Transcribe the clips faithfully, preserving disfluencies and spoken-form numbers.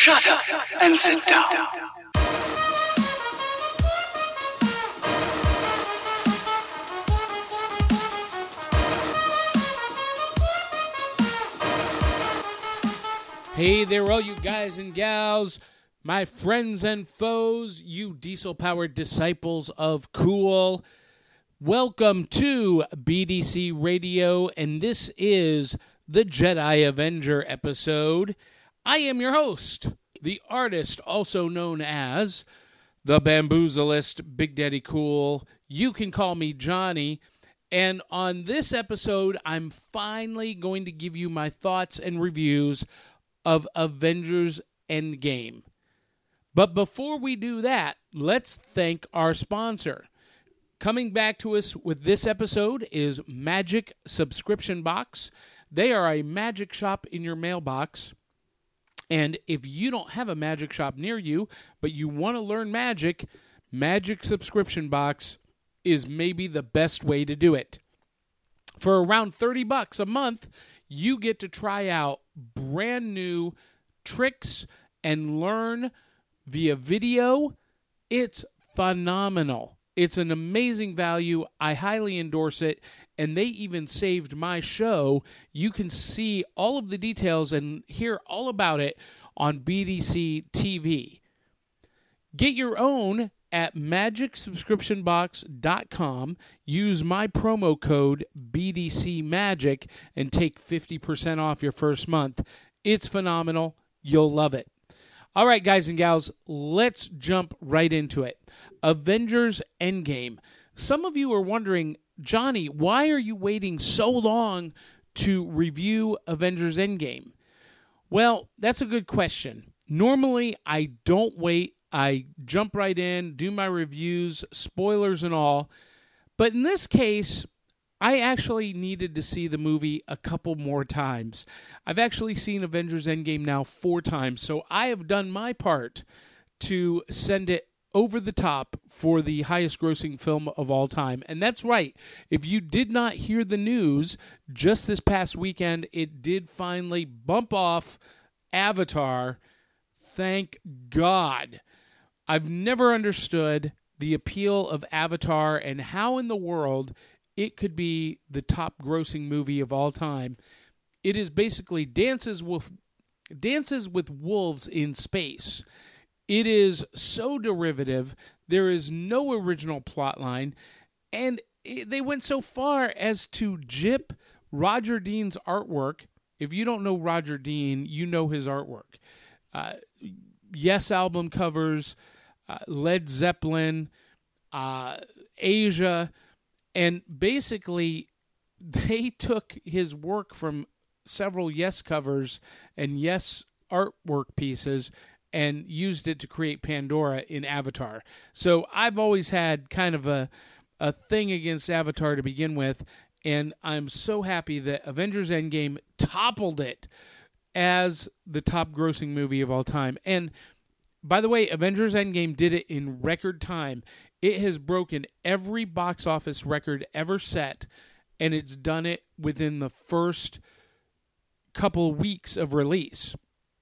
Shut up and sit down. Hey there, all you guys and gals, my friends and foes, you diesel-powered disciples of cool. Welcome to B D C Radio, and this is the Jedi Avenger episode. I am your host, the artist also known as the Bamboozleist, Big Daddy Cool. You can call me Johnny. And on this episode, I'm finally going to give you my thoughts and reviews of Avengers Endgame. But before we do that, let's thank our sponsor. Coming back to us with this episode is Magic Subscription Box. They are a magic shop in your mailbox. And if you don't have a magic shop near you, but you want to learn magic, Magic Subscription Box is maybe the best way to do it. For around thirty bucks a month, you get to try out brand new tricks and learn via video. It's phenomenal. It's an amazing value. I highly endorse it. And they even saved my show. You can see all of the details and hear all about it on B D C T V. Get your own at magic subscription box dot com. Use my promo code B D C Magic and take fifty percent off your first month. It's phenomenal. You'll love it. All right, guys and gals, let's jump right into it. Avengers Endgame. Some of you are wondering, Johnny, why are you waiting so long to review Avengers Endgame? Well, that's a good question. Normally, I don't wait. I jump right in, do my reviews, spoilers and all. But in this case, I actually needed to see the movie a couple more times. I've actually seen Avengers Endgame now four times, so I have done my part to send it over the top for the highest grossing film of all time. And that's right. If you did not hear the news, just this past weekend, it did finally bump off Avatar. Thank God. I've never understood the appeal of Avatar and how in the world it could be the top grossing movie of all time. It is basically Dances with, Dances with Wolves in space. It is so derivative. There is no original plotline. And it, they went so far as to jip Roger Dean's artwork. If you don't know Roger Dean, you know his artwork. Uh, Yes album covers, uh, Led Zeppelin, uh, Asia, and basically they took his work from several Yes covers and Yes artwork pieces and used it to create Pandora in Avatar. So I've always had kind of a a thing against Avatar to begin with, and I'm so happy that Avengers Endgame toppled it as the top grossing movie of all time. And by the way, Avengers Endgame did it in record time. It has broken every box office record ever set, and it's done it within the first couple weeks of release.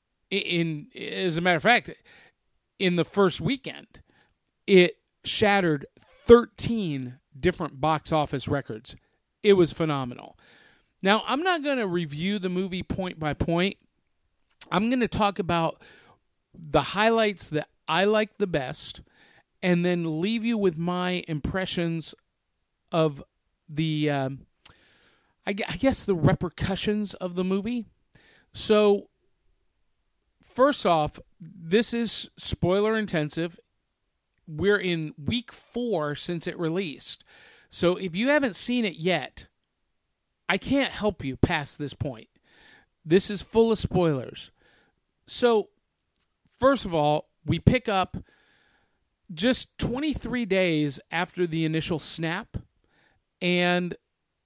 In, as a matter of fact, in the first weekend, it shattered thirteen different box office records. It was phenomenal. Now, I'm not going to review the movie point by point. I'm going to talk about the highlights that I like the best and then leave you with my impressions of the, um, I, I guess, the repercussions of the movie. So, first off, this is spoiler intensive. We're in week four since it released. So, if you haven't seen it yet, I can't help you past this point. This is full of spoilers. So, first of all, we pick up just twenty-three days after the initial snap, and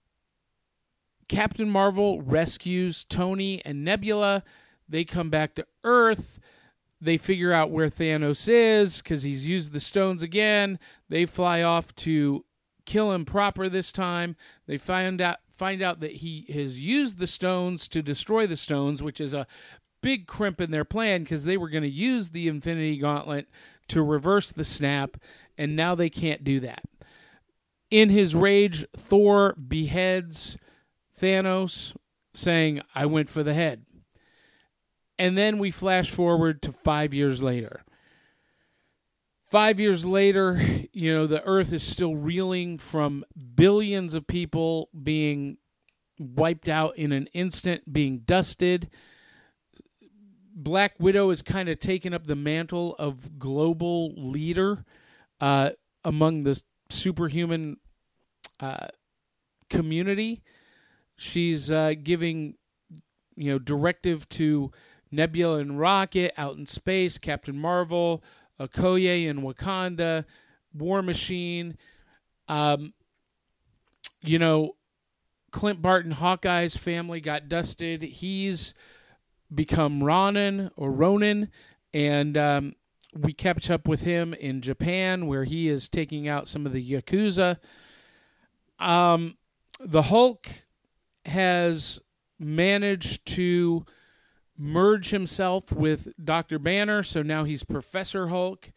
Captain Marvel rescues Tony and Nebula. They come back to Earth. They figure out where Thanos is because he's used the stones again. They fly off to kill him proper this time. They find out find out that he has used the stones to destroy the stones, which is a big crimp in their plan because they were going to use the Infinity Gauntlet to reverse the snap, and now they can't do that. In his rage, Thor beheads Thanos, saying, "I went for the head." And then we flash forward to five years later. Five years later, you know, the Earth is still reeling from billions of people being wiped out in an instant, being dusted. Black Widow has kind of taken up the mantle of global leader uh, among the superhuman uh, community. She's uh, giving, you know, directive to Nebula and Rocket out in space, Captain Marvel, Okoye in Wakanda, War Machine. Um, you know, Clint Barton, Hawkeye's family got dusted. He's become Ronin or Ronin, and um, we catch up with him in Japan, where he is taking out some of the Yakuza. Um, the Hulk has managed to merge himself with Doctor Banner, so now he's Professor Hulk.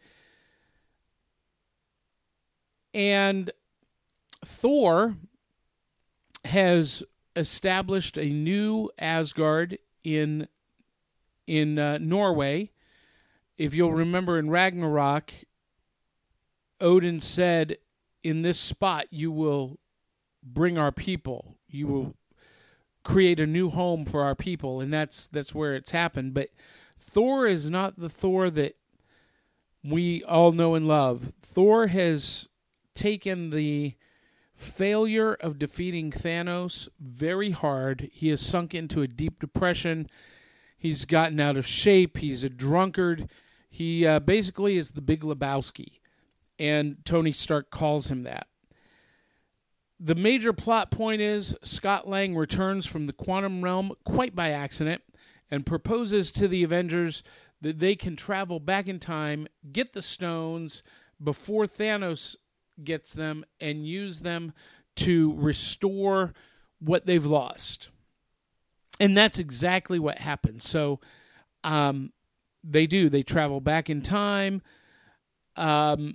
And Thor has established a new Asgard in in uh, Norway. If you'll remember in Ragnarok, Odin said, "In this spot you will bring our people. You will create a new home for our people," and that's that's where it's happened. But Thor is not the Thor that we all know and love. Thor has taken the failure of defeating Thanos very hard. He has sunk into a deep depression. He's gotten out of shape. He's a drunkard. He uh, basically is the Big Lebowski, and Tony Stark calls him that. The major plot point is Scott Lang returns from the quantum realm quite by accident and proposes to the Avengers that they can travel back in time, get the stones before Thanos gets them, and use them to restore what they've lost. And that's exactly what happens. So um, they do. They travel back in time. Um,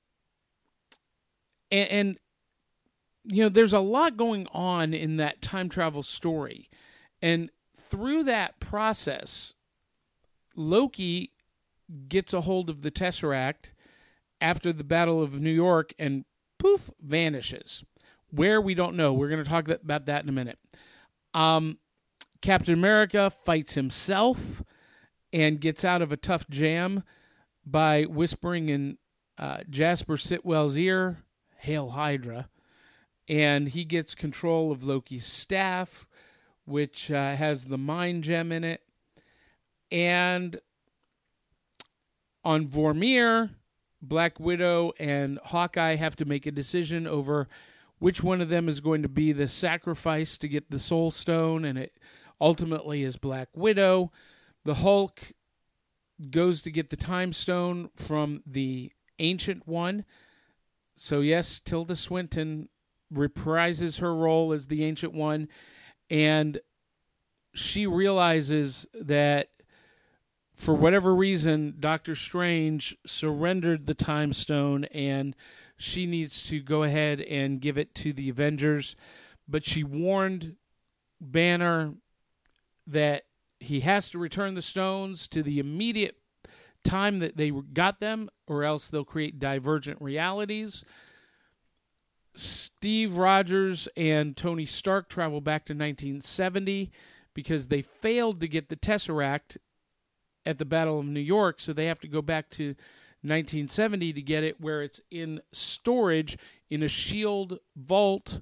and... and You know, there's a lot going on in that time travel story. And through that process, Loki gets a hold of the Tesseract after the Battle of New York and poof, vanishes. Where, we don't know. We're going to talk about that in a minute. Um, Captain America fights himself and gets out of a tough jam by whispering in uh, Jasper Sitwell's ear, "Hail Hydra." And he gets control of Loki's staff, which uh, has the Mind Gem in it. And on Vormir, Black Widow and Hawkeye have to make a decision over which one of them is going to be the sacrifice to get the Soul Stone, and it ultimately is Black Widow. The Hulk goes to get the Time Stone from the Ancient One. So yes, Tilda Swinton reprises her role as the Ancient One, and she realizes that for whatever reason, Doctor Strange surrendered the Time Stone, and she needs to go ahead and give it to the Avengers. But she warned Banner that he has to return the stones to the immediate time that they got them, or else they'll create divergent realities. Steve Rogers and Tony Stark travel back to nineteen seventy because they failed to get the Tesseract at the Battle of New York, so they have to go back to nineteen seventy to get it, where it's in storage in a SHIELD vault.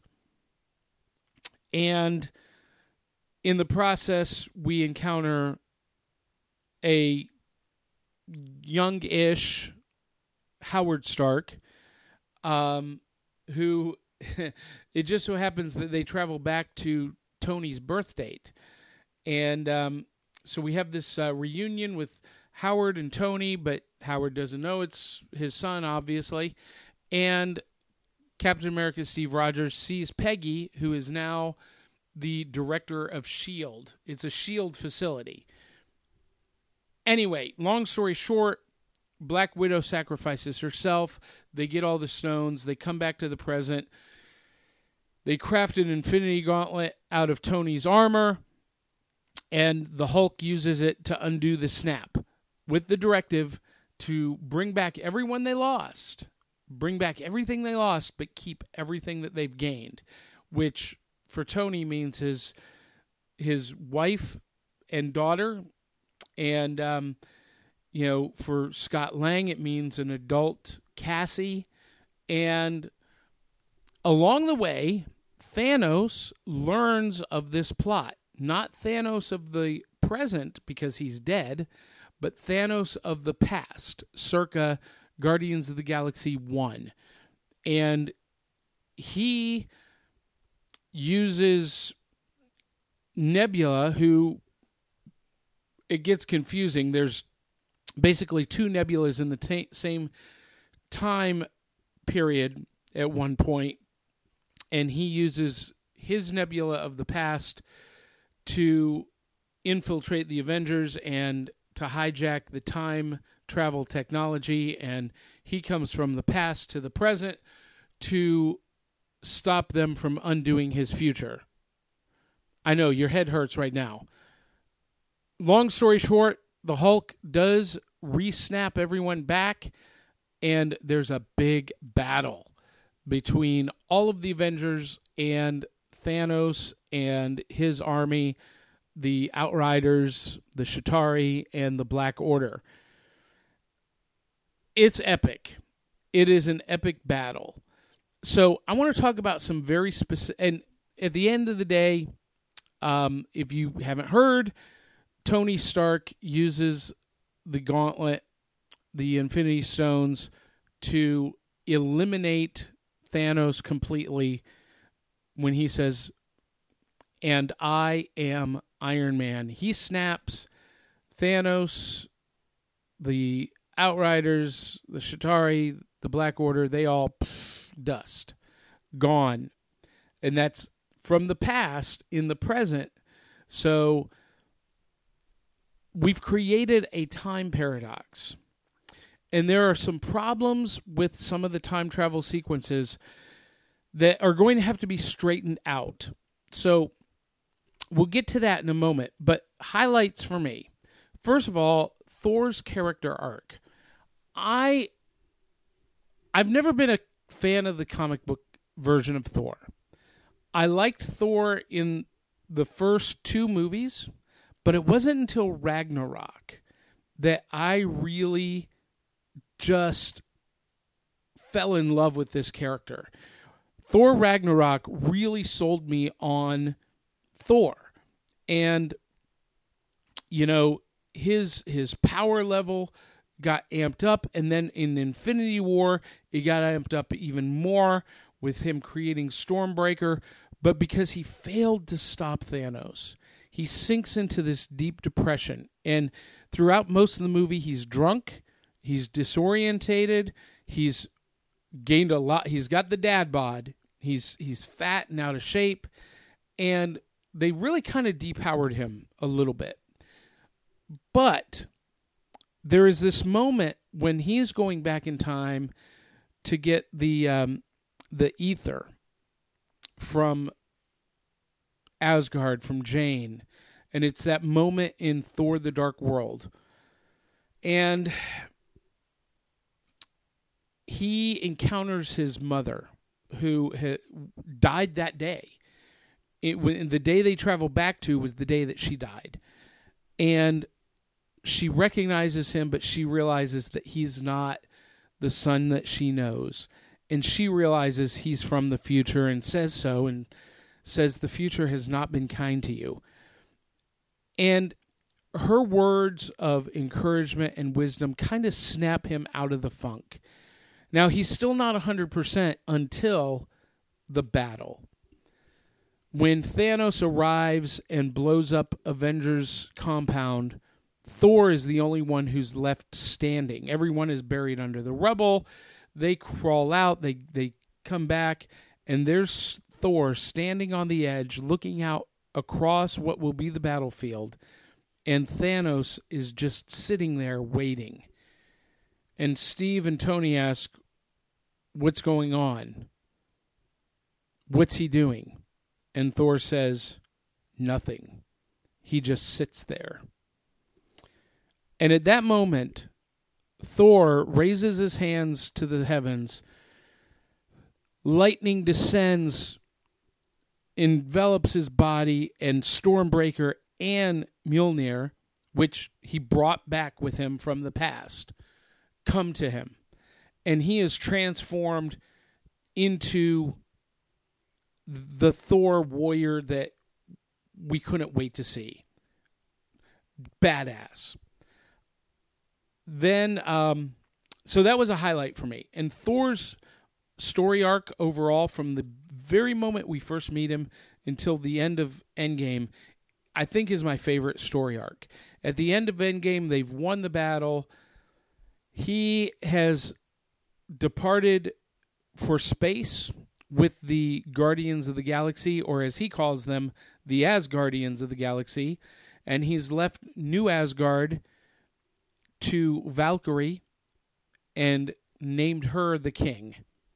And in the process, we encounter a young-ish Howard Stark, um, who it just so happens that they travel back to Tony's birth date. And um, so we have this uh, reunion with Howard and Tony, but Howard doesn't know it's his son, obviously. And Captain America Steve Rogers sees Peggy, who is now the director of SHIELD. It's a SHIELD facility. Anyway, long story short, Black Widow sacrifices herself. They get all the stones. They come back to the present. They craft an Infinity Gauntlet out of Tony's armor, and the Hulk uses it to undo the snap with the directive to bring back everyone they lost. Bring back everything they lost, but keep everything that they've gained, which for Tony means his his wife and daughter, and um, you know, for Scott Lang, it means an adult Cassie. And along the way, Thanos learns of this plot. Not Thanos of the present, because he's dead, but Thanos of the past, circa Guardians of the Galaxy one. And he uses Nebula, who, it gets confusing. There's basically two Nebulas in the t- same time period at one point, and he uses his Nebula of the past to infiltrate the Avengers and to hijack the time travel technology, and he comes from the past to the present to stop them from undoing his future. I know, your head hurts right now. Long story short, the Hulk does re-snap everyone back, and there's a big battle between all of the Avengers and Thanos and his army, the Outriders, the Chitauri, and the Black Order. It's epic. It is an epic battle. So I want to talk about some very specific, and at the end of the day, um, if you haven't heard, Tony Stark uses the gauntlet, the Infinity Stones, to eliminate Thanos completely when he says, "And I am Iron Man." He snaps. Thanos, the Outriders, the Chitauri, the Black Order, they all pff, dust. Gone. And that's from the past in the present. So we've created a time paradox. And there are some problems with some of the time travel sequences that are going to have to be straightened out. So we'll get to that in a moment. But highlights for me. First of all, Thor's character arc. I, I've never been a fan of the comic book version of Thor. I liked Thor in the first two movies, but it wasn't until Ragnarok that I really just fell in love with this character. Thor Ragnarok really sold me on Thor. And, you know, his his power level got amped up, and then in Infinity War, it got amped up even more with him creating Stormbreaker. But because he failed to stop Thanos, he sinks into this deep depression. And throughout most of the movie, he's drunk, he's disorientated, he's gained a lot, he's got the dad bod, he's he's fat and out of shape, and they really kind of depowered him a little bit. But there is this moment when he's going back in time to get the um, the ether from Asgard, from Jane. And it's that moment in Thor the Dark World. And he encounters his mother, who ha- died that day. It, when, the day they travel back to was the day that she died. And she recognizes him, but she realizes that he's not the son that she knows. And she realizes he's from the future and says so, and says the future has not been kind to you. And her words of encouragement and wisdom kind of snap him out of the funk. Now, he's still not one hundred percent until the battle. When Thanos arrives and blows up Avengers compound, Thor is the only one who's left standing. Everyone is buried under the rubble. They crawl out, they they come back, and there's Thor standing on the edge, looking out across what will be the battlefield, and Thanos is just sitting there waiting. And Steve and Tony ask, what's going on? What's he doing? And Thor says, nothing. He just sits there. And at that moment, Thor raises his hands to the heavens. Lightning descends, envelops his body, and Stormbreaker and Mjolnir, which he brought back with him from the past, come to him. And he is transformed into the Thor warrior that we couldn't wait to see. Badass. Then, um, so that was a highlight for me. And Thor's story arc overall, from the very moment we first meet him until the end of Endgame, I think is my favorite story arc. At the end of Endgame, they've won the battle. He has departed for space with the Guardians of the Galaxy, or as he calls them, the Asgardians of the Galaxy, and he's left New Asgard to Valkyrie and named her the king.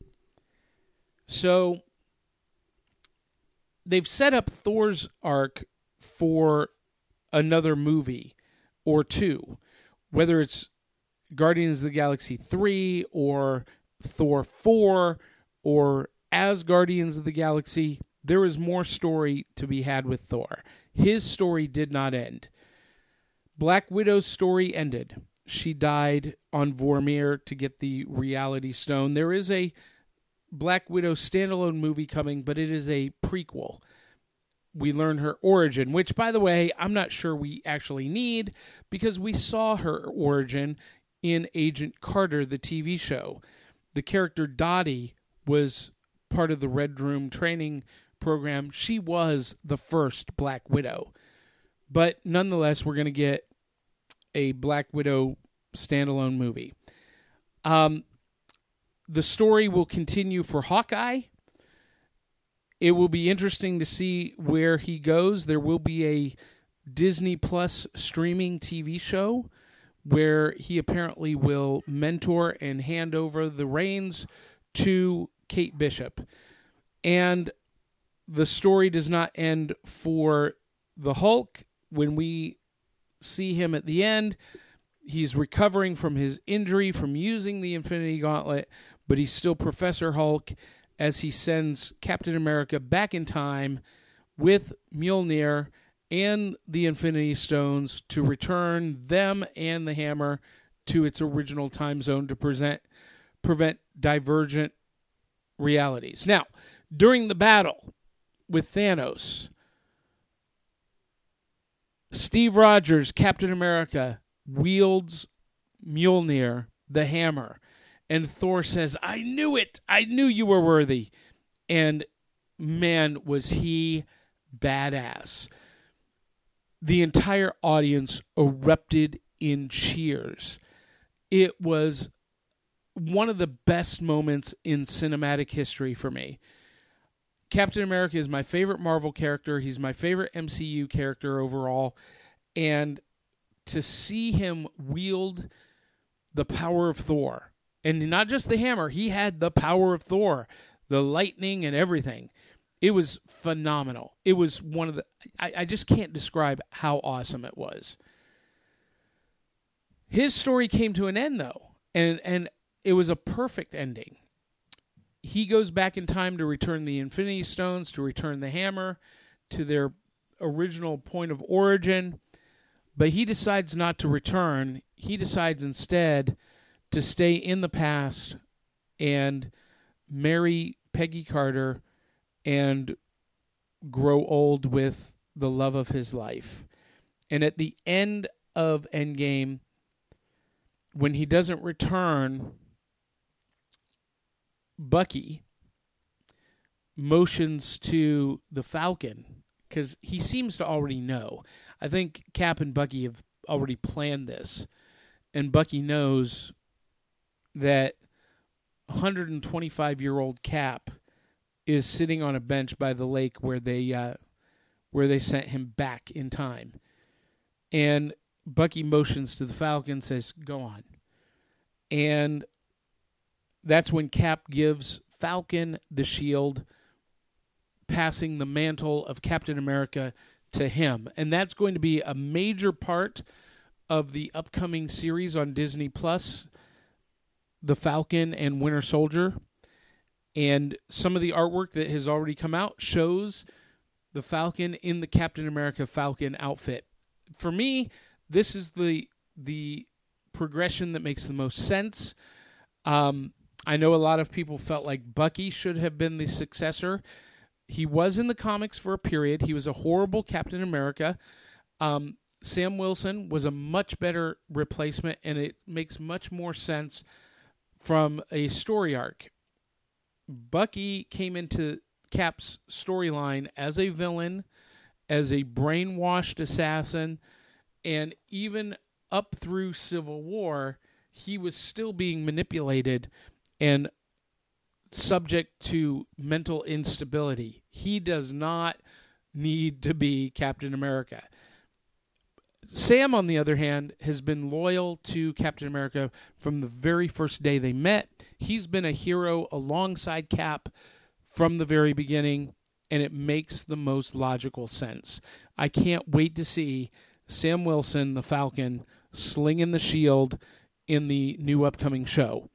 So they've set up Thor's arc for another movie or two, whether it's Guardians of the Galaxy three or Thor four or Asgardians of the Galaxy. There is more story to be had with Thor. His story did not end. Black Widow's story ended. She died on Vormir to get the Reality Stone. There is a Black Widow standalone movie coming, but it is a prequel. We learn her origin, which, by the way, I'm not sure we actually need, because we saw her origin in Agent Carter, the T V show. The character Dottie was part of the Red Room training program. She was the first Black Widow. But nonetheless, we're going to get a Black Widow standalone movie. Um, the story will continue for Hawkeye. It will be interesting to see where he goes. There will be a Disney Plus streaming T V show where he apparently will mentor and hand over the reins to Kate Bishop. And the story does not end for the Hulk. When we see him at the end, he's recovering from his injury from using the Infinity Gauntlet, but he's still Professor Hulk as he sends Captain America back in time with Mjolnir and the Infinity Stones to return them and the hammer to its original time zone to present, prevent divergent realities. Now, during the battle with Thanos, Steve Rogers, Captain America, wields Mjolnir, the hammer, and Thor says, I knew it! I knew you were worthy! And man, was he badass. The entire audience erupted in cheers. It was one of the best moments in cinematic history for me. Captain America is my favorite Marvel character. He's my favorite M C U character overall. And to see him wield the power of Thor, and not just the hammer, he had the power of Thor, the lightning and everything. It was phenomenal. It was one of the... I, I just can't describe how awesome it was. His story came to an end, though, and and it was a perfect ending. He goes back in time to return the Infinity Stones, to return the hammer to their original point of origin, but he decides not to return. He decides instead to stay in the past and marry Peggy Carter and grow old with the love of his life. And at the end of Endgame, when he doesn't return, Bucky motions to the Falcon, because he seems to already know. I think Cap and Bucky have already planned this, and Bucky knows that one hundred twenty-five-year-old Cap is sitting on a bench by the lake where they uh, where they sent him back in time. And Bucky motions to the Falcon, says, go on. And that's when Cap gives Falcon the shield, passing the mantle of Captain America to him. And that's going to be a major part of the upcoming series on Disney Plus, The Falcon and Winter Soldier. And some of the artwork that has already come out shows the Falcon in the Captain America Falcon outfit. For me, this is the the progression that makes the most sense. Um, I know a lot of people felt like Bucky should have been the successor. He was in the comics for a period. He was a horrible Captain America. Um, Sam Wilson was a much better replacement, and it makes much more sense from a story arc. Bucky came into Cap's storyline as a villain, as a brainwashed assassin, and even up through Civil War, he was still being manipulated and subject to mental instability. He does not need to be Captain America. Sam, on the other hand, has been loyal to Captain America from the very first day they met. He's been a hero alongside Cap from the very beginning, and it makes the most logical sense. I can't wait to see Sam Wilson, the Falcon, slinging the shield in the new upcoming show.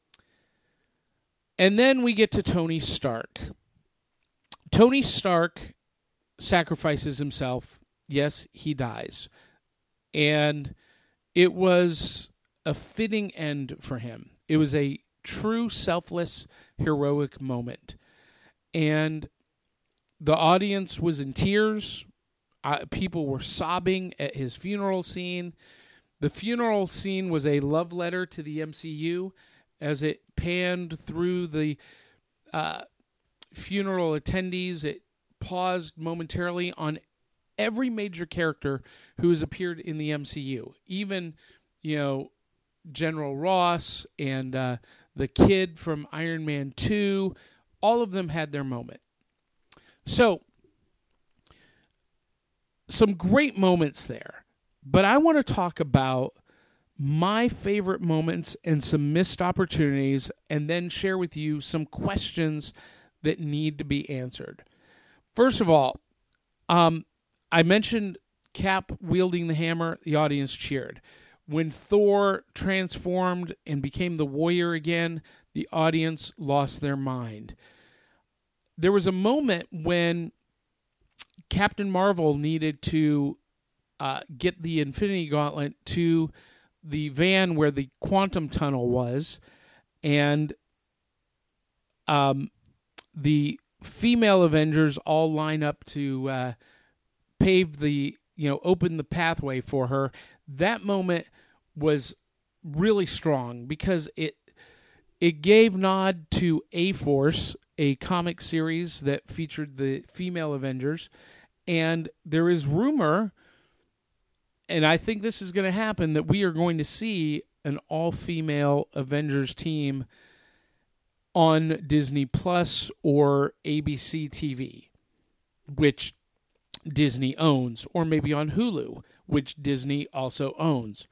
And then we get to Tony Stark. Tony Stark sacrifices himself. Yes, he dies. And it was a fitting end for him. It was a true selfless, heroic moment. And the audience was in tears. Uh, people were sobbing at his funeral scene. The funeral scene was a love letter to the M C U as it panned through the uh, funeral attendees. It paused momentarily on every major character who has appeared in the M C U. Even, you know, General Ross and uh, the kid from Iron Man two, all of them had their moment. So, some great moments there. But I want to talk about my favorite moments and some missed opportunities, and then share with you some questions that need to be answered. First of all, um, I mentioned Cap wielding the hammer. The audience cheered. When Thor transformed and became the warrior again, the audience lost their mind. There was a moment when Captain Marvel needed to uh, get the Infinity Gauntlet to the van where the quantum tunnel was, and um, the female Avengers all line up to uh, pave the, you know, open the pathway for her. That moment was really strong because it it gave nod to A-Force, a comic series that featured the female Avengers, and there is rumor, and I think this is going to happen, that we are going to see an all-female Avengers team on Disney Plus or A B C T V, which Disney owns, or maybe on Hulu, which Disney also owns.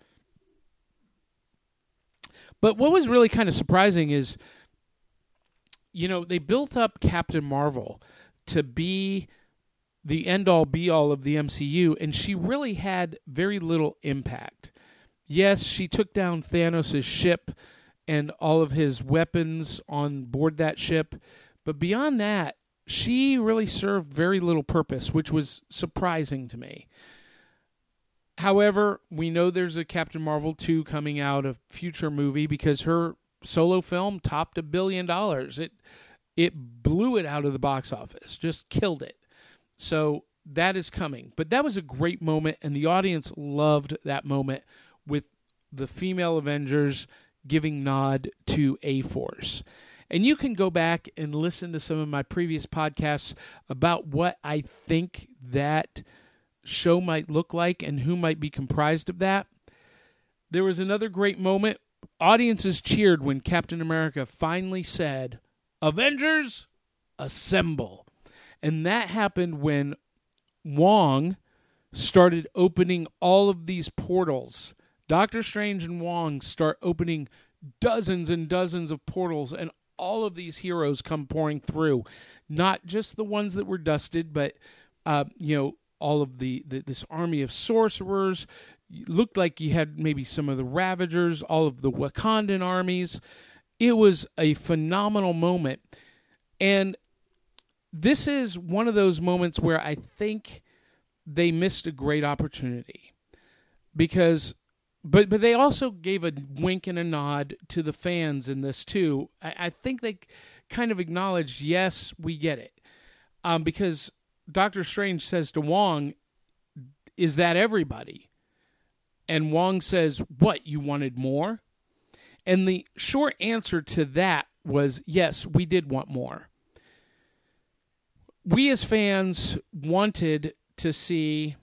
But what was really kind of surprising is, you know, they built up Captain Marvel to be the end-all, be-all of the M C U, and she really had very little impact. Yes, she took down Thanos' ship and all of his weapons on board that ship, but beyond that, she really served very little purpose, which was surprising to me. However, we know there's a Captain Marvel two coming out, a future movie, because her solo film topped a billion dollars. It it blew it out of the box office, just killed it. So that is coming. But that was a great moment, and the audience loved that moment with the female Avengers giving nod to A-Force. And you can go back and listen to some of my previous podcasts about what I think that show might look like and who might be comprised of that. There was another great moment. Audiences cheered when Captain America finally said, "Avengers, assemble." And that happened when Wong started opening all of these portals. Doctor Strange and Wong start opening dozens and dozens of portals, and all of these heroes come pouring through. Not just the ones that were dusted, but, uh, you know, all of the, the this army of sorcerers. It looked like you had maybe some of the Ravagers, all of the Wakandan armies. It was a phenomenal moment. And this is one of those moments where I think they missed a great opportunity. Because, but but they also gave a wink and a nod to the fans in this too. I, I think they kind of acknowledged, yes, we get it. Um, because Doctor Strange says to Wong, is that everybody? And Wong says, what, you wanted more? And the short answer to that was, yes, we did want more. We as fans wanted to see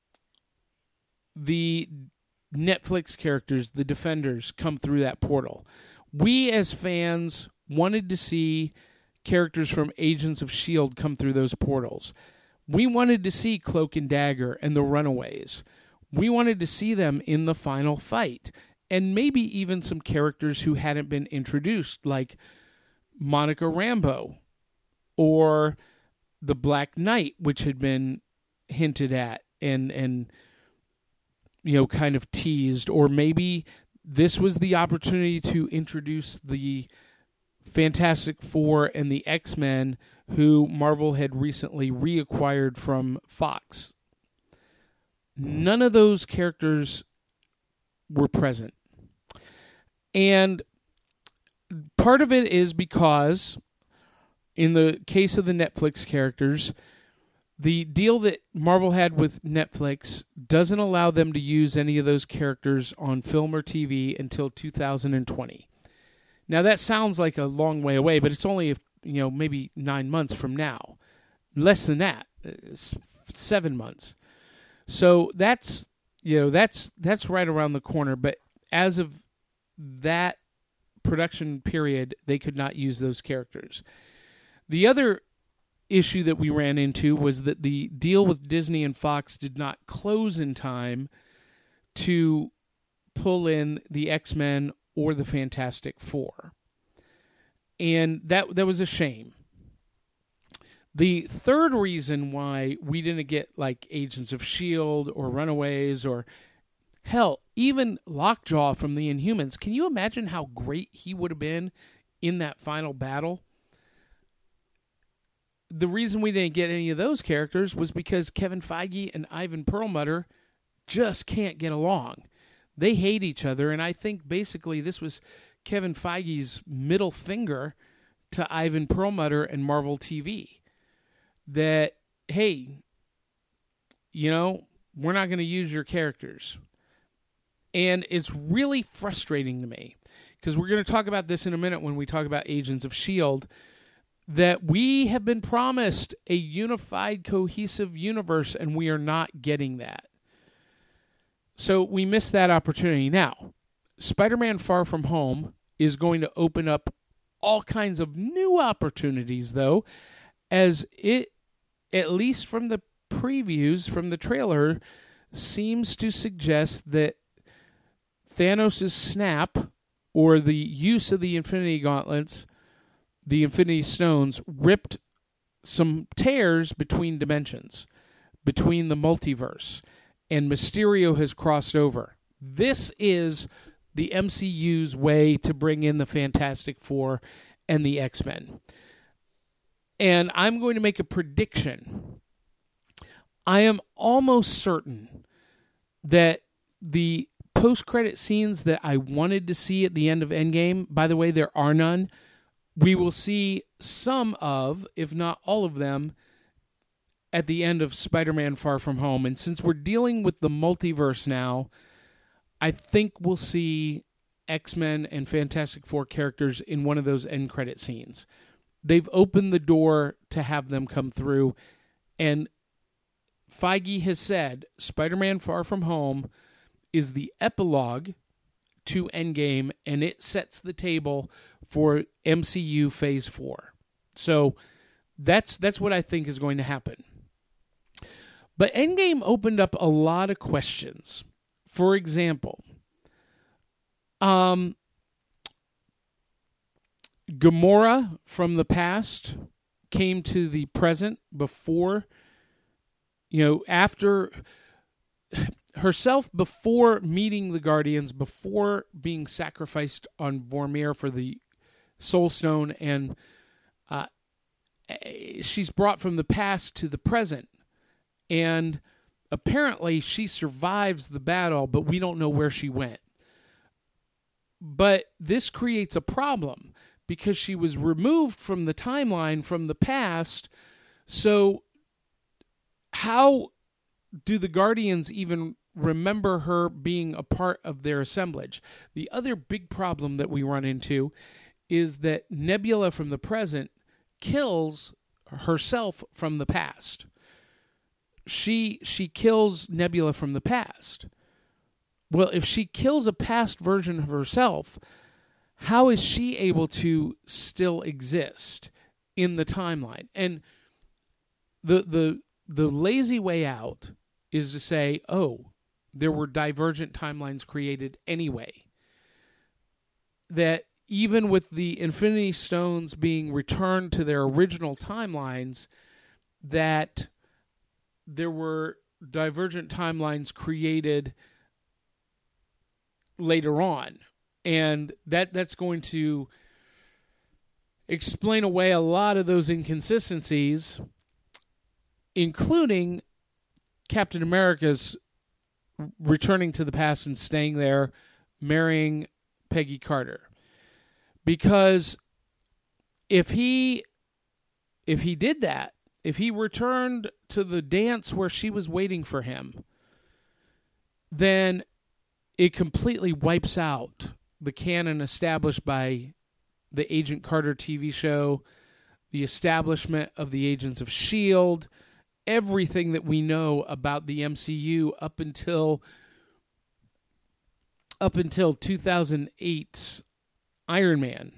the Netflix characters, the Defenders, come through that portal. We as fans wanted to see characters from Agents of S H I E L D come through those portals. We wanted to see Cloak and Dagger and the Runaways. We wanted to see them in the final fight. And maybe even some characters who hadn't been introduced, like Monica Rambeau or the Black Knight, which had been hinted at and, and you know, kind of teased. Or maybe this was the opportunity to introduce the Fantastic Four and the X-Men, who Marvel had recently reacquired from Fox. None of those characters were present. And part of it is because, in the case of the Netflix characters, the deal that Marvel had with Netflix doesn't allow them to use any of those characters on film or T V until two thousand twenty. Now, that sounds like a long way away, but it's only, you know, maybe nine months from now. Less than that. Seven months. So that's, you know, that's that's right around the corner. But as of that production period, they could not use those characters. The other issue that we ran into was that the deal with Disney and Fox did not close in time to pull in the X-Men or the Fantastic Four. And that that was a shame. The third reason why we didn't get like Agents of S H I E L D or Runaways or, hell, even Lockjaw from the Inhumans, can you imagine how great he would have been in that final battle? The reason we didn't get any of those characters was because Kevin Feige and Ivan Perlmutter just can't get along. They hate each other, and I think basically this was Kevin Feige's middle finger to Ivan Perlmutter and Marvel T V. That, hey, you know, we're not going to use your characters. And it's really frustrating to me, because we're going to talk about this in a minute when we talk about Agents of S H I E L D, that we have been promised a unified, cohesive universe, and we are not getting that. So we missed that opportunity. Now, Spider-Man Far From Home is going to open up all kinds of new opportunities, though, as it, at least from the previews, from the trailer, seems to suggest that Thanos' snap, or the use of the Infinity Gauntlets, the Infinity Stones, ripped some tears between dimensions, between the multiverse, and Mysterio has crossed over. This is the M C U's way to bring in the Fantastic Four and the X-Men. And I'm going to make a prediction. I am almost certain that the post-credit scenes that I wanted to see at the end of Endgame, by the way, there are none, we will see some of, if not all of them, at the end of Spider-Man Far From Home. And since we're dealing with the multiverse now, I think we'll see X-Men and Fantastic Four characters in one of those end credit scenes. They've opened the door to have them come through, and Feige has said Spider-Man Far From Home is the epilogue to Endgame, and it sets the table for M C U Phase four. So that's that's what I think is going to happen. But Endgame opened up a lot of questions. For example, um, Gamora from the past came to the present before, you know, after herself, before meeting the Guardians, before being sacrificed on Vormir for the Soul Stone, and uh, she's brought from the past to the present. And apparently she survives the battle, but we don't know where she went. But this creates a problem because she was removed from the timeline from the past. So how do the Guardians even remember her being a part of their assemblage? The other big problem that we run into is that Nebula from the present kills herself from the past. She she kills Nebula from the past. Well, if she kills a past version of herself, how is she able to still exist in the timeline? And the the the lazy way out is to say, oh, there were divergent timelines created anyway. That even with the Infinity Stones being returned to their original timelines, that there were divergent timelines created later on. And that that's going to explain away a lot of those inconsistencies, including Captain America's returning to the past and staying there, marrying Peggy Carter. Because if he if he did that, if he returned to the dance where she was waiting for him, then it completely wipes out the canon established by the Agent Carter T V show, the establishment of the Agents of S H I E L D, everything that we know about the M C U up until up until two thousand eight's Iron Man,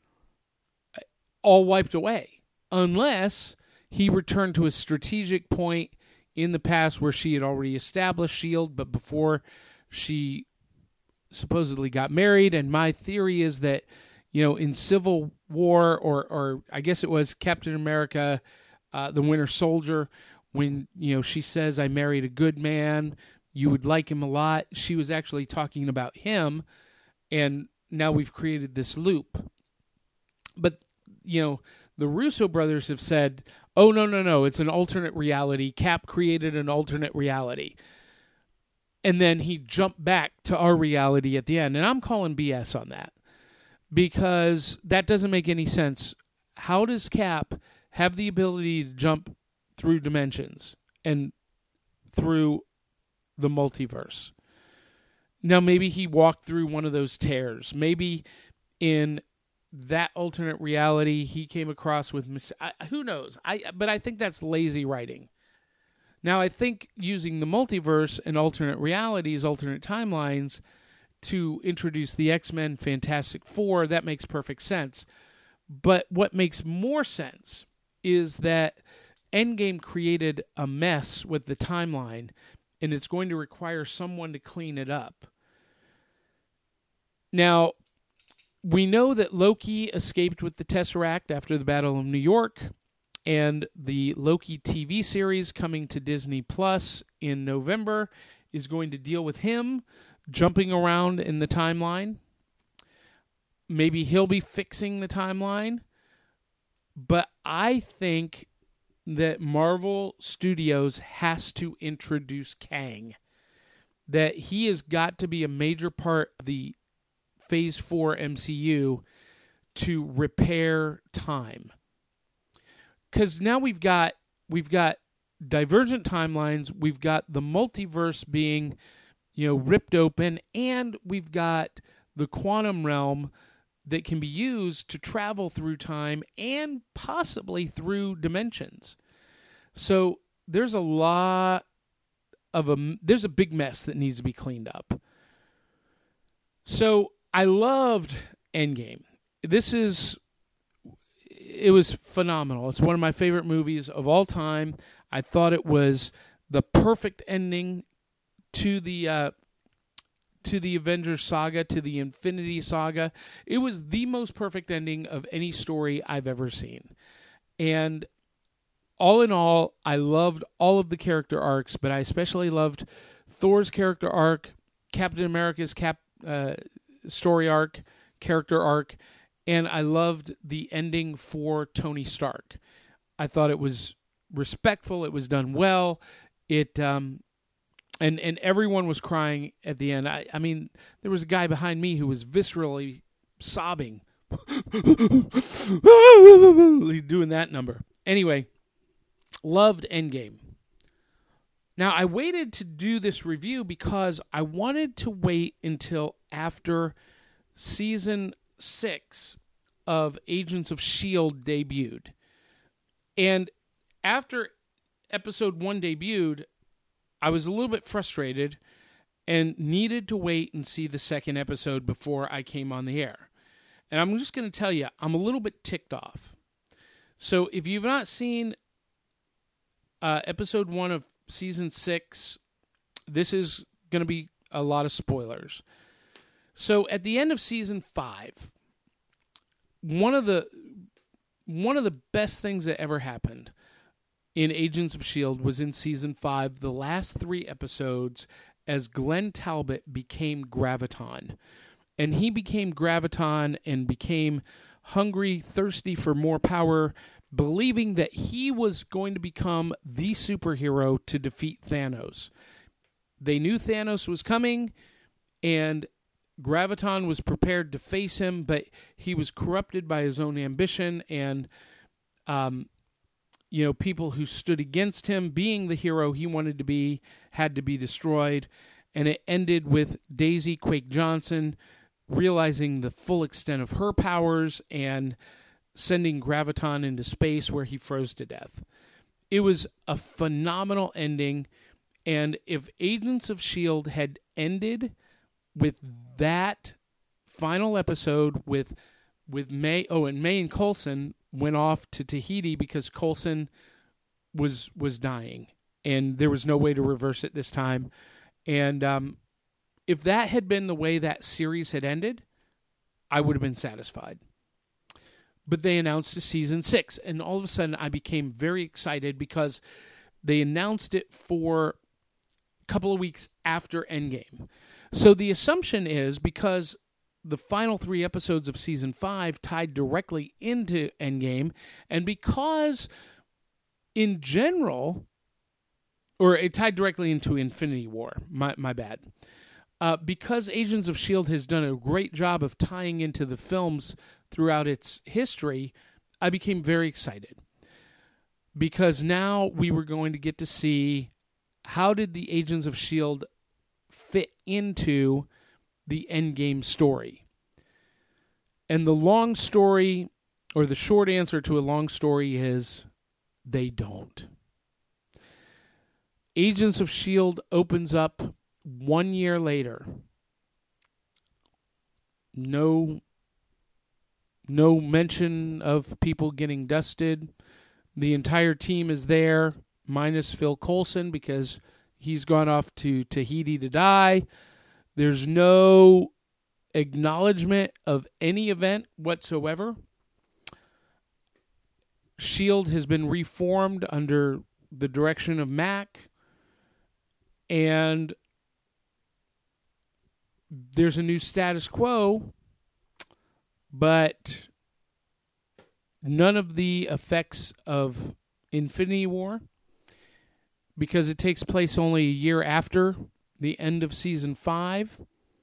all wiped away, unless he returned to a strategic point in the past where she had already established S H I E L D, but before she supposedly got married. And my theory is that, you know, in Civil War, or or I guess it was Captain America, uh, the Winter Soldier, when, you know, she says, I married a good man, you would like him a lot, she was actually talking about him, and now we've created this loop. But, you know, the Russo brothers have said, oh, no, no, no, it's an alternate reality. Cap created an alternate reality. And then he jumped back to our reality at the end. And I'm calling B S on that, because that doesn't make any sense. How does Cap have the ability to jump through dimensions and through the multiverse? Now, maybe he walked through one of those tears. Maybe in that alternate reality he came across with... Mis- I, who knows? I But I think that's lazy writing. Now, I think using the multiverse and alternate realities, alternate timelines, to introduce the X-Men, Fantastic Four, that makes perfect sense. But what makes more sense is that Endgame created a mess with the timeline, and it's going to require someone to clean it up. Now, we know that Loki escaped with the Tesseract after the Battle of New York, and the Loki T V series coming to Disney Plus in November is going to deal with him jumping around in the timeline. Maybe he'll be fixing the timeline. But I think that Marvel Studios has to introduce Kang. That he has got to be a major part of the Phase four M C U to repair time. Because now we've got we've got divergent timelines, we've got the multiverse being, you know, ripped open, and we've got the quantum realm that can be used to travel through time and possibly through dimensions. So there's a lot of a there's a big mess that needs to be cleaned up. So I loved Endgame. This is it was phenomenal. It's one of my favorite movies of all time. I thought it was the perfect ending to the uh, to the Avengers saga, to the Infinity Saga. It was the most perfect ending of any story I've ever seen. And all in all, I loved all of the character arcs, but I especially loved Thor's character arc, Captain America's cap uh, story arc, character arc, and I loved the ending for Tony Stark. I thought it was respectful. It was done well. It um, and and everyone was crying at the end. I, I mean, there was a guy behind me who was viscerally sobbing, doing that number. Anyway, loved Endgame. Now, I waited to do this review because I wanted to wait until after season six of Agents of S H I E L D debuted. And after episode one debuted, I was a little bit frustrated and needed to wait and see the second episode before I came on the air. And I'm just going to tell you, I'm a little bit ticked off. So if you've not seen uh, episode one of season six, this is going to be a lot of spoilers. So at the end of season five, one of the one of the best things that ever happened in Agents of S H I E L D was in season five, the last three episodes, as Glenn Talbot became Graviton. And he became Graviton and became hungry, thirsty for more power, believing that he was going to become the superhero to defeat Thanos. They knew Thanos was coming, and Graviton was prepared to face him, but he was corrupted by his own ambition, and um, you know, people who stood against him being the hero he wanted to be had to be destroyed. And it ended with Daisy Quake Johnson realizing the full extent of her powers and sending Graviton into space where he froze to death. It was a phenomenal ending, and if Agents of S H I E L D had ended with that final episode with with May, oh, and May and Coulson went off to Tahiti because Coulson was was dying, and there was no way to reverse it this time. And um, if that had been the way that series had ended, I would have been satisfied. But they announced a season six, and all of a sudden I became very excited because they announced it for a couple of weeks after Endgame. So the assumption is, because the final three episodes of season five tied directly into Endgame, and because in general, or it tied directly into Infinity War, my, my bad. Uh, because Agents of S H I E L D has done a great job of tying into the films throughout its history, I became very excited. Because now we were going to get to see how did the Agents of S H I E L D fit into the Endgame story. And the long story, or the short answer to a long story is, they don't. Agents of S H I E L D opens up one year later. No, no mention of people getting dusted. The entire team is there, minus Phil Coulson, because he's gone off to Tahiti to die. There's no acknowledgement of any event whatsoever. S H I E L D has been reformed under the direction of Mac, and there's a new status quo, but none of the effects of Infinity War, because it takes place only a year after the end of season five.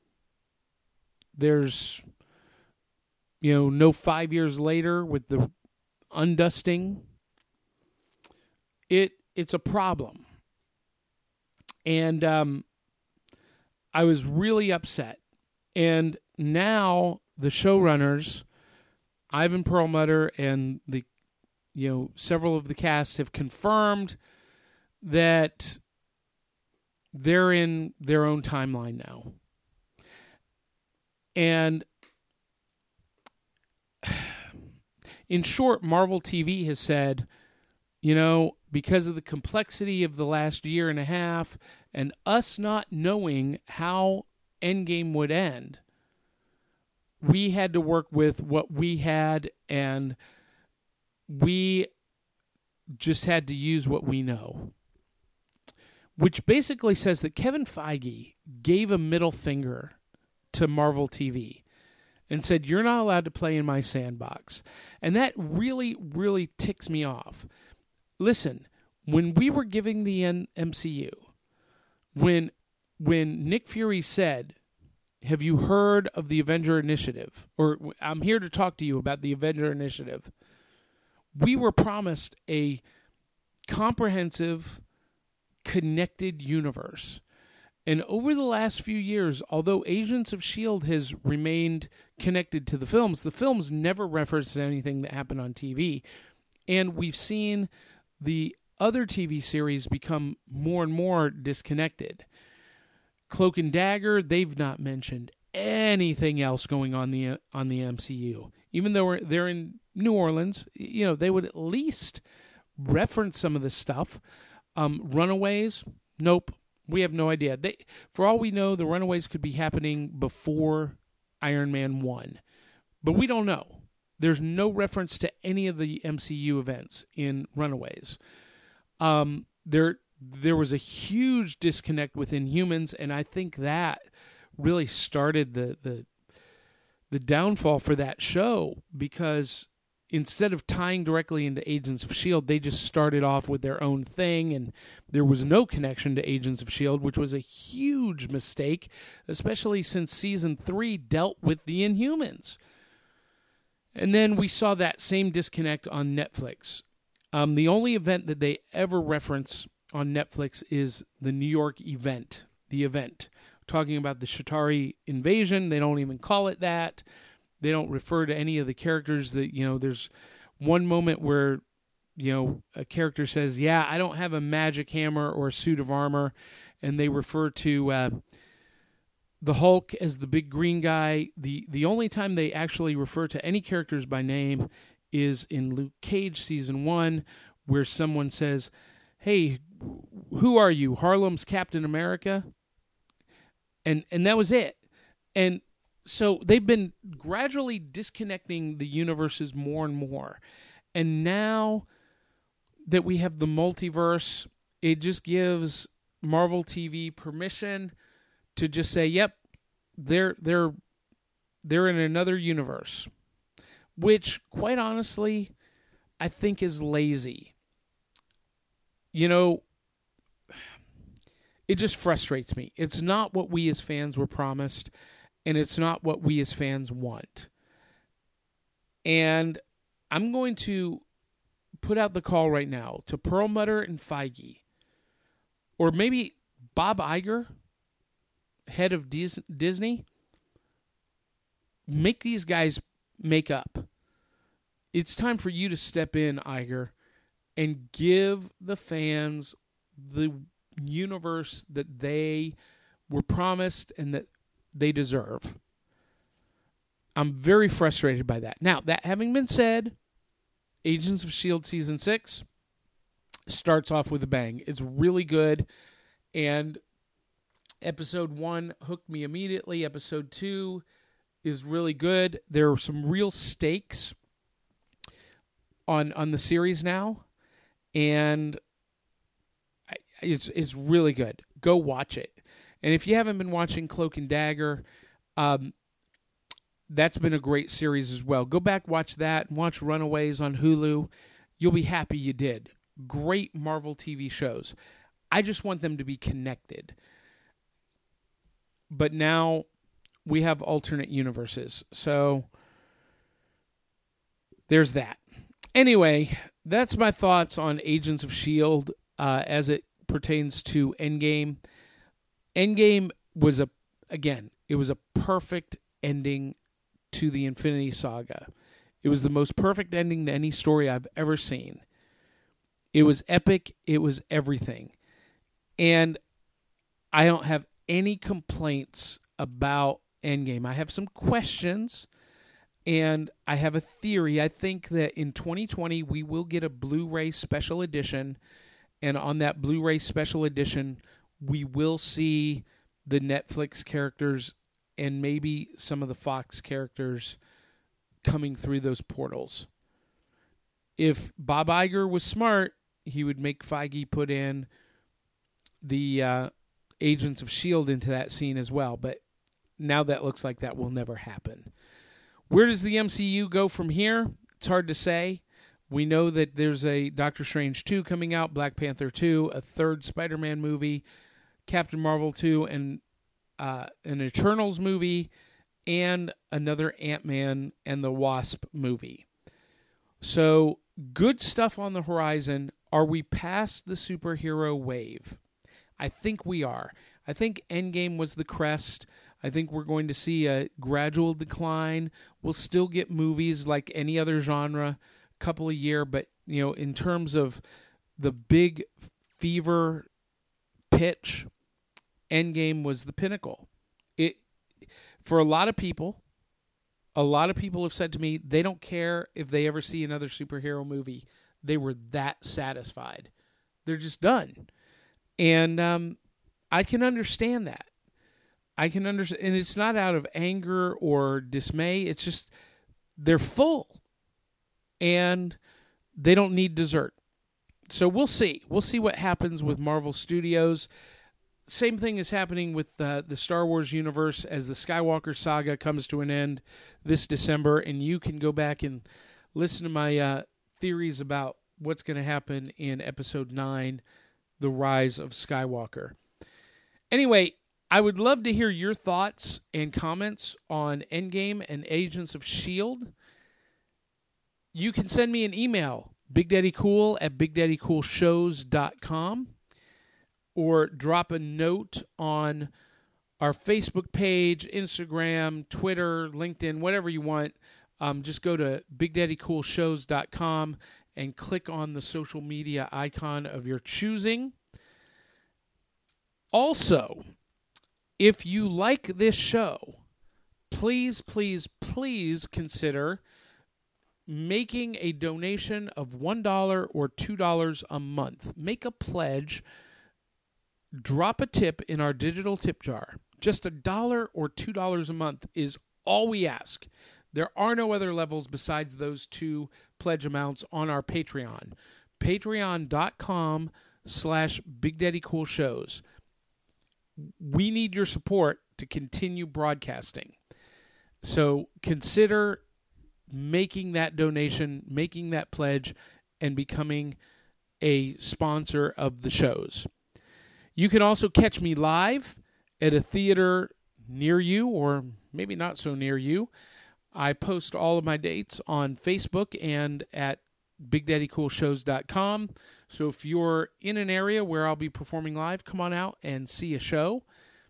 There's, you know, no five years later with the undusting. It it's a problem. And um, I was really upset. And now the showrunners, Ivan Perlmutter and the, you know, several of the cast have confirmed that they're in their own timeline now. And in short, Marvel T V has said, You know, because of the complexity of the last year and a half and us not knowing how Endgame would end, we had to work with what we had, and we just had to use what we know. Which basically says that Kevin Feige gave a middle finger to Marvel T V and said, you're not allowed to play in my sandbox. And that really, really ticks me off. Listen, when we were giving the M C U, when when Nick Fury said, have you heard of the Avenger Initiative? Or I'm here to talk to you about the Avenger Initiative. We were promised a comprehensive, connected universe. And over the last few years, although Agents of S H I E L D has remained connected to the films, the films never referenced anything that happened on T V. And we've seen the other T V series become more and more disconnected. Cloak and Dagger, they've not mentioned anything else going on the on the M C U. Even though we're, they're in New Orleans, you know, they would at least reference some of this stuff. Um, Runaways, nope. We have no idea. They, for all we know, the Runaways could be happening before Iron Man one. But we don't know. There's no reference to any of the M C U events in Runaways. Um, there, there was a huge disconnect with Inhumans, and I think that really started the the, the downfall for that show, because instead of tying directly into Agents of S H I E L D, they just started off with their own thing, and there was no connection to Agents of S H I E L D, which was a huge mistake, especially since Season three dealt with the Inhumans. And then we saw that same disconnect on Netflix. Um, the only event that they ever reference on Netflix is the New York event, the event. Talking about the Chitauri invasion, they don't even call it that. They don't refer to any of the characters that, you know, there's one moment where, you know, a character says, yeah, I don't have a magic hammer or a suit of armor. And they refer to uh, the Hulk as the big green guy. The, the only time they actually refer to any characters by name is in Luke Cage season one, where someone says, hey, who are you? Harlem's Captain America? And, and that was it. And so they've been gradually disconnecting the universes more and more. And now that we have the multiverse, it just gives Marvel T V permission to just say, yep, they're they're they're in another universe. Which, quite honestly, I think is lazy. You know, it just frustrates me. It's not what we as fans were promised. And it's not what we as fans want. And I'm going to put out the call right now to Perlmutter and Feige. Or maybe Bob Iger, head of Dis- Disney. Make these guys make up. It's time for you to step in, Iger, and give the fans the universe that they were promised and that they deserve. I'm very frustrated by that. Now, that having been said, Agents of S H I E L D Season six starts off with a bang. It's really good, and Episode one hooked me immediately. Episode two is really good. There are some real stakes on on the series now, and it's, it's really good. Go watch it. And if you haven't been watching Cloak and Dagger, um, that's been a great series as well. Go back, watch that, and watch Runaways on Hulu. You'll be happy you did. Great Marvel T V shows. I just want them to be connected. But now we have alternate universes. So there's that. Anyway, that's my thoughts on Agents of S H I E L D uh, as it pertains to Endgame. Endgame was, a again, it was a perfect ending to the Infinity Saga. It was the most perfect ending to any story I've ever seen. It was epic. It was everything. And I don't have any complaints about Endgame. I have some questions. And I have a theory. I think that in twenty twenty, we will get a Blu-ray special edition. And on that Blu-ray special edition, we will see the Netflix characters and maybe some of the Fox characters coming through those portals. If Bob Iger was smart, he would make Feige put in the uh, Agents of S H I E L D into that scene as well. But now that looks like that will never happen. Where does the M C U go from here? It's hard to say. We know that there's a Doctor Strange two coming out, Black Panther two, a third Spider-Man movie, Captain Marvel two, and uh, an Eternals movie, and another Ant-Man and the Wasp movie. So, good stuff on the horizon. Are we past the superhero wave? I think we are. I think Endgame was the crest. I think we're going to see a gradual decline. We'll still get movies like any other genre, a couple a year, but you know, in terms of the big fever pitch, Endgame was the pinnacle. It for a lot of people, a lot of people have said to me they don't care if they ever see another superhero movie. They were that satisfied. They're just done. And um, I can understand that. I can understand, and it's not out of anger or dismay. It's just they're full, and they don't need dessert. So we'll see. We'll see what happens with Marvel Studios. Same thing is happening with uh, the Star Wars universe as the Skywalker saga comes to an end this December, and you can go back and listen to my uh, theories about what's going to happen in Episode nine, The Rise of Skywalker. Anyway, I would love to hear your thoughts and comments on Endgame and Agents of S H I E L D. You can send me an email, bigdaddycool at bigdaddycoolshows dot com, or drop a note on our Facebook page, Instagram, Twitter, LinkedIn, whatever you want. Um, just go to bigdaddycoolshows dot com and click on the social media icon of your choosing. Also, if you like this show, please, please, please consider making a donation of one dollar or two dollars a month. Make a pledge. Drop a tip in our digital tip jar. Just a dollar or two dollars a month is all we ask. There are no other levels besides those two pledge amounts on our Patreon. Patreon.com slash BigDaddyCoolShows. We need your support to continue broadcasting. So consider making that donation, making that pledge, and becoming a sponsor of the shows. You can also catch me live at a theater near you, or maybe not so near you. I post all of my dates on Facebook and at big daddy cool shows dot com. So if you're in an area where I'll be performing live, come on out and see a show.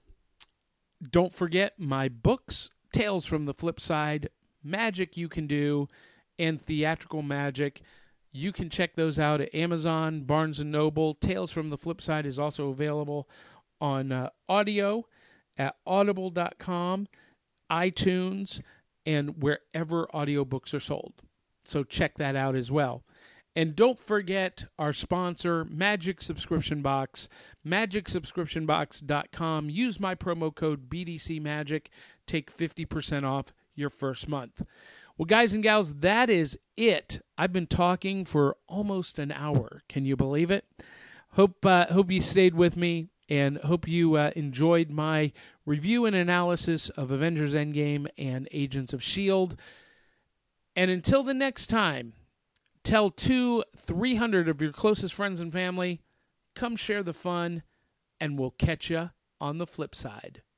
Don't forget my books, Tales from the Flip Side, Magic You Can Do, and Theatrical Magic. You can check those out at Amazon, Barnes and Noble. Tales from the Flip Side is also available on uh, audio at audible dot com, iTunes, and wherever audiobooks are sold. So check that out as well. And don't forget our sponsor, Magic Subscription Box, magic subscription box dot com. Use my promo code B D C Magic. Take fifty percent off your first month. Well, guys and gals, that is it. I've been talking for almost an hour. Can you believe it? Hope uh, hope you stayed with me, and hope you uh, enjoyed my review and analysis of Avengers Endgame and Agents of S H I E L D. And until the next time, tell two, three hundred of your closest friends and family, come share the fun, and we'll catch you on the flip side.